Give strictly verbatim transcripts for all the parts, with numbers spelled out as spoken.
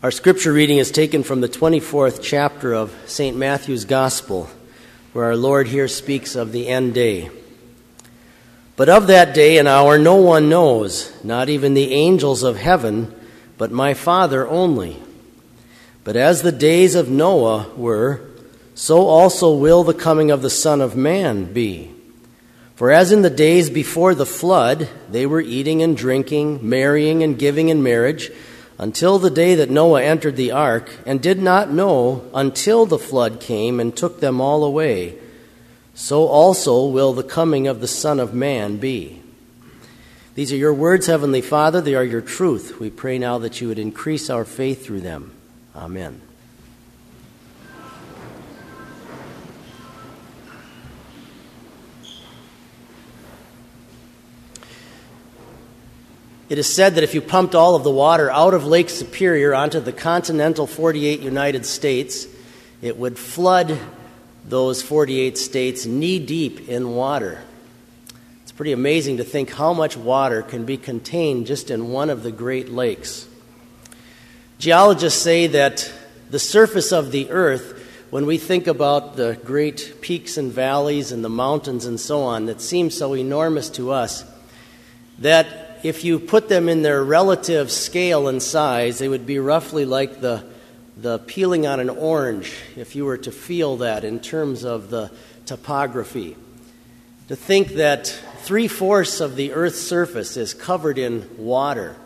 Our scripture reading is taken from the twenty-fourth chapter of Saint Matthew's Gospel, where our Lord here speaks of the end day. But of that day and hour no one knows, not even the angels of heaven, but my Father only. But as the days of Noah were, so also will the coming of the Son of Man be. For as in the days before the flood, they were eating and drinking, marrying and giving in marriage, until the day that Noah entered the ark, and did not know until the flood came and took them all away, so also will the coming of the Son of Man be. These are your words, Heavenly Father. They are your truth. We pray now that you would increase our faith through them. Amen. It is said that if you pumped all of the water out of Lake Superior onto the continental forty-eight United States, it would flood those forty-eight states knee-deep in water. It's pretty amazing to think how much water can be contained just in one of the Great Lakes. Geologists say that the surface of the earth, when we think about the great peaks and valleys and the mountains and so on, that seem so enormous to us, that if you put them in their relative scale and size, they would be roughly like the, the peeling on an orange, if you were to feel that in terms of the topography. To think that three-fourths of the earth's surface is covered in water,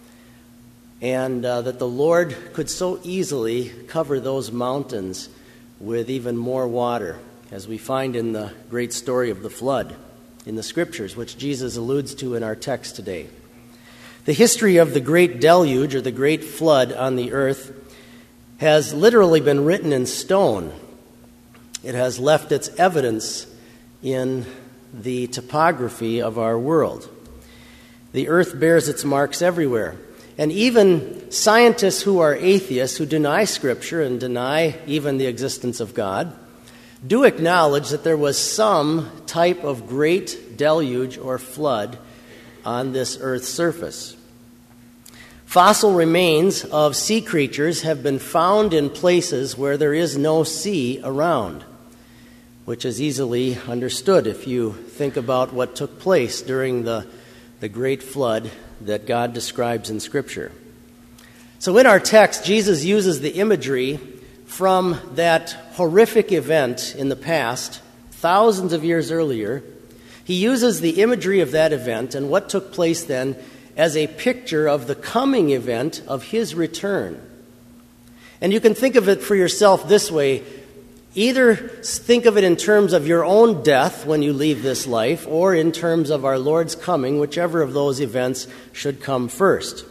and uh, that the Lord could so easily cover those mountains with even more water, as we find in the great story of the flood in the Scriptures, which Jesus alludes to in our text today. The history of the great deluge, or the great flood on the earth, has literally been written in stone. It has left its evidence in the topography of our world. The earth bears its marks everywhere. And even scientists who are atheists, who deny Scripture and deny even the existence of God, do acknowledge that there was some type of great deluge or flood on this earth's surface. Fossil remains of sea creatures have been found in places where there is no sea around, which is easily understood if you think about what took place during the, the great flood that God describes in Scripture. So in our text, Jesus uses the imagery from that horrific event in the past, thousands of years earlier. He uses the imagery of that event and what took place then as a picture of the coming event of his return. And you can think of it for yourself this way. Either think of it in terms of your own death when you leave this life, or in terms of our Lord's coming, whichever of those events should come first.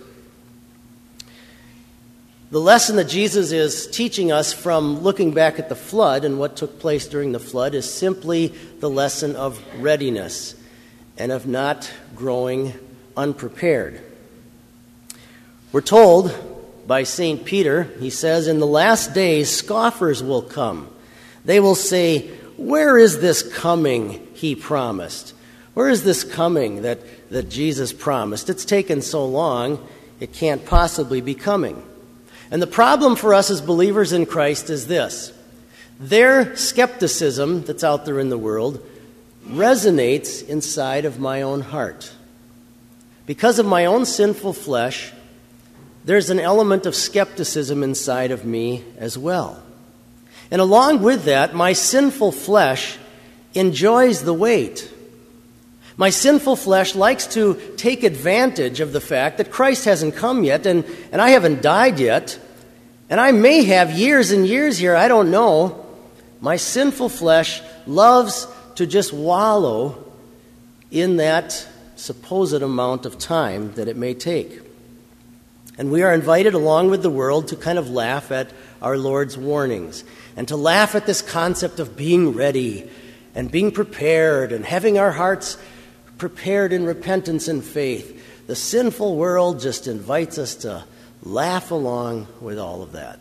The lesson that Jesus is teaching us from looking back at the flood and what took place during the flood is simply the lesson of readiness and of not growing unprepared. We're told by Saint Peter, he says, in the last days scoffers will come. They will say, where is this coming he promised? Where is this coming that, that Jesus promised? It's taken so long, it can't possibly be coming. And the problem for us as believers in Christ is this. Their skepticism that's out there in the world resonates inside of my own heart. Because of my own sinful flesh, there's an element of skepticism inside of me as well. And along with that, my sinful flesh enjoys the wait. My sinful flesh likes to take advantage of the fact that Christ hasn't come yet, and, and I haven't died yet, and I may have years and years here, I don't know. My sinful flesh loves to just wallow in that supposed amount of time that it may take. And we are invited along with the world to kind of laugh at our Lord's warnings and to laugh at this concept of being ready and being prepared and having our hearts prepared in repentance and faith. The sinful world just invites us to laugh along with all of that.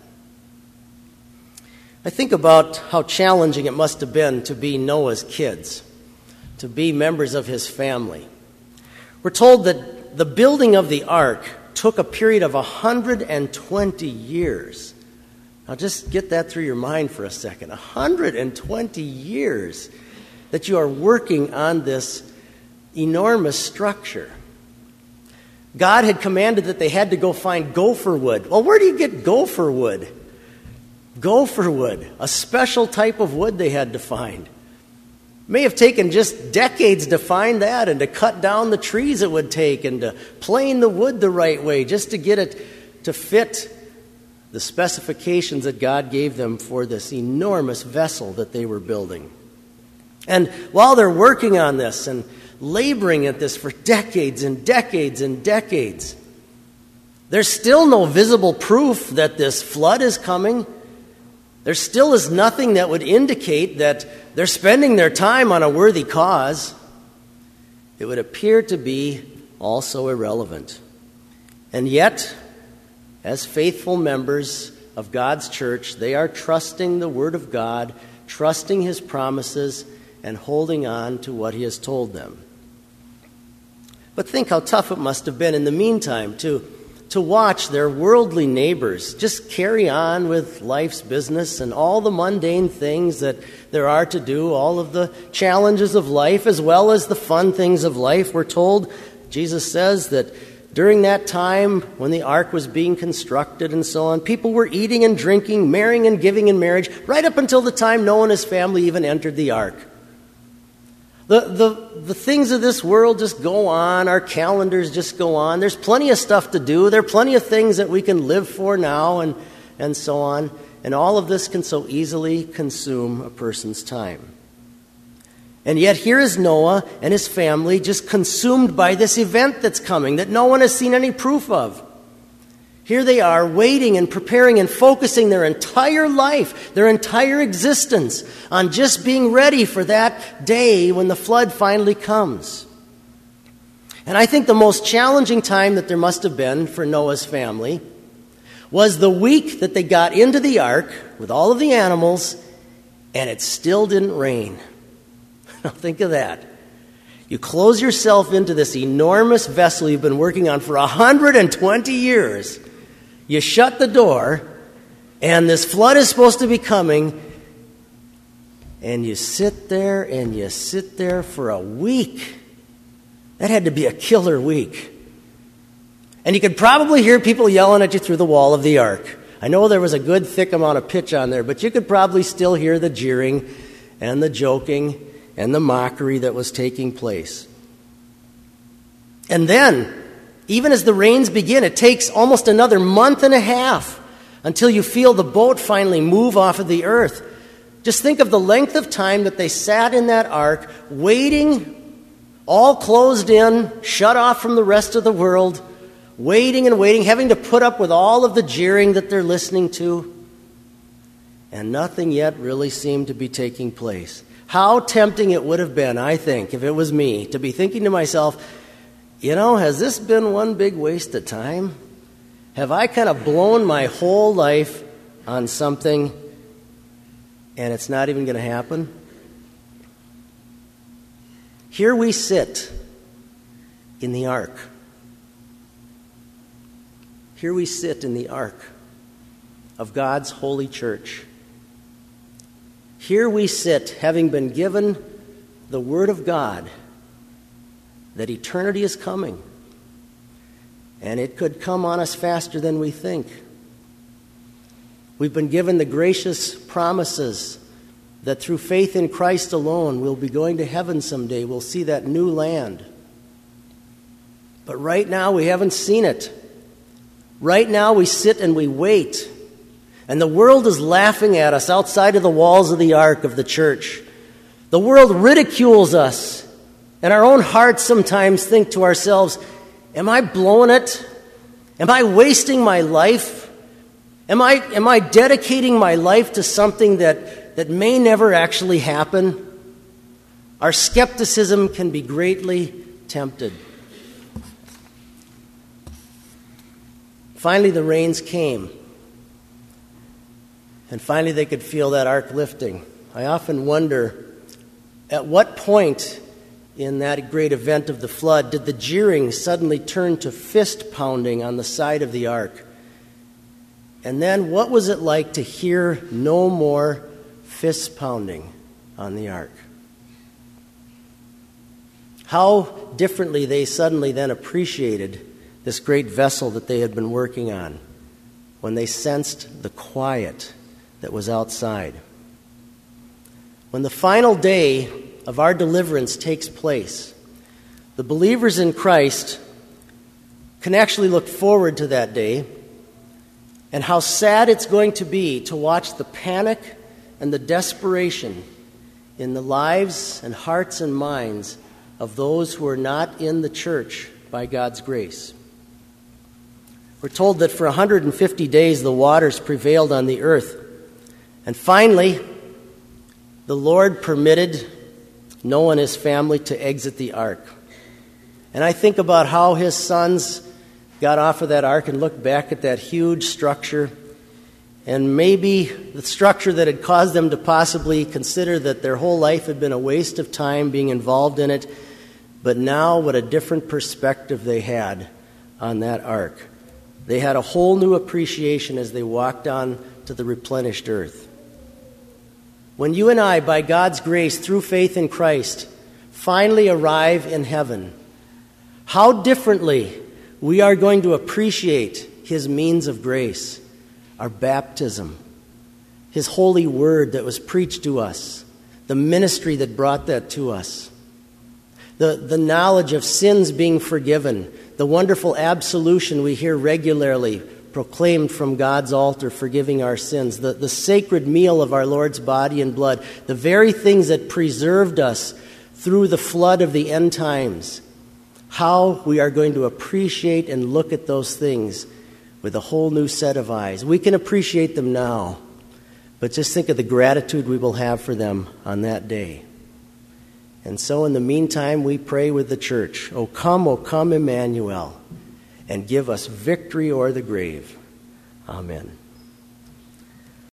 I think about how challenging it must have been to be Noah's kids, to be members of his family. We're told that the building of the ark took a period of one hundred twenty years. Now just get that through your mind for a second. one hundred twenty years that you are working on this enormous structure. God had commanded that they had to go find gopher wood. Well, where do you get gopher wood? Gopher wood, a special type of wood they had to find. May have taken just decades to find that and to cut down the trees it would take and to plane the wood the right way just to get it to fit the specifications that God gave them for this enormous vessel that they were building. And while they're working on this and laboring at this for decades and decades and decades, there's still no visible proof that this flood is coming. There still is nothing that would indicate that they're spending their time on a worthy cause. It would appear to be also irrelevant. And yet, as faithful members of God's church, they are trusting the Word of God, trusting His promises, and holding on to what He has told them. But think how tough it must have been in the meantime to, to watch their worldly neighbors just carry on with life's business and all the mundane things that there are to do, all of the challenges of life as well as the fun things of life. We're told, Jesus says, that during that time when the ark was being constructed and so on, people were eating and drinking, marrying and giving in marriage, right up until the time Noah and his family even entered the ark. The, the, the things of this world just go on. Our calendars just go on. There's plenty of stuff to do. There are plenty of things that we can live for now and, and so on. And all of this can so easily consume a person's time. And yet here is Noah and his family just consumed by this event that's coming that no one has seen any proof of. Here they are waiting and preparing and focusing their entire life, their entire existence on just being ready for that day when the flood finally comes. And I think the most challenging time that there must have been for Noah's family was the week that they got into the ark with all of the animals and it still didn't rain. Now think of that. You close yourself into this enormous vessel you've been working on for one hundred twenty years. You shut the door, and this flood is supposed to be coming, and you sit there and you sit there for a week. That had to be a killer week. And you could probably hear people yelling at you through the wall of the ark. I know there was a good thick amount of pitch on there, but you could probably still hear the jeering and the joking and the mockery that was taking place. And then, even as the rains begin, it takes almost another month and a half until you feel the boat finally move off of the earth. Just think of the length of time that they sat in that ark, waiting, all closed in, shut off from the rest of the world, waiting and waiting, having to put up with all of the jeering that they're listening to. And nothing yet really seemed to be taking place. How tempting it would have been, I think, if it was me, to be thinking to myself, you know, has this been one big waste of time? Have I kind of blown my whole life on something and it's not even going to happen? Here we sit in the ark. Here we sit in the ark of God's holy church. Here we sit, having been given the Word of God, that eternity is coming, and it could come on us faster than we think. We've been given the gracious promises that through faith in Christ alone, we'll be going to heaven someday. We'll see that new land. But right now, we haven't seen it. Right now, we sit and we wait. And the world is laughing at us outside of the walls of the ark of the church. The world ridicules us. And our own hearts sometimes think to ourselves, am I blowing it? Am I wasting my life? Am I, am I dedicating my life to something that, that may never actually happen? Our skepticism can be greatly tempted. Finally, the rains came. And finally, they could feel that ark lifting. I often wonder, at what point in that great event of the flood did the jeering suddenly turn to fist pounding on the side of the ark. And then what was it like to hear no more fist pounding on the ark? How differently they suddenly then appreciated this great vessel that they had been working on when they sensed the quiet that was outside. When the final day of our deliverance takes place, the believers in Christ can actually look forward to that day, and how sad it's going to be to watch the panic and the desperation in the lives and hearts and minds of those who are not in the church by God's grace. We're told that for one hundred fifty days the waters prevailed on the earth, and finally the Lord permitted Noah and his family to exit the ark. And I think about how his sons got off of that ark and looked back at that huge structure, and maybe the structure that had caused them to possibly consider that their whole life had been a waste of time being involved in it, but now what a different perspective they had on that ark. They had a whole new appreciation as they walked on to the replenished earth. When you and I, by God's grace, through faith in Christ, finally arrive in heaven, how differently we are going to appreciate His means of grace, our baptism, His holy word that was preached to us, the ministry that brought that to us, the, the knowledge of sins being forgiven, the wonderful absolution we hear regularly proclaimed from God's altar, forgiving our sins, the, the sacred meal of our Lord's body and blood, the very things that preserved us through the flood of the end times. How we are going to appreciate and look at those things with a whole new set of eyes. We can appreciate them now, but just think of the gratitude we will have for them on that day. And so in the meantime, we pray with the church, O come, O come, Emmanuel, and give us victory o'er the grave. Amen.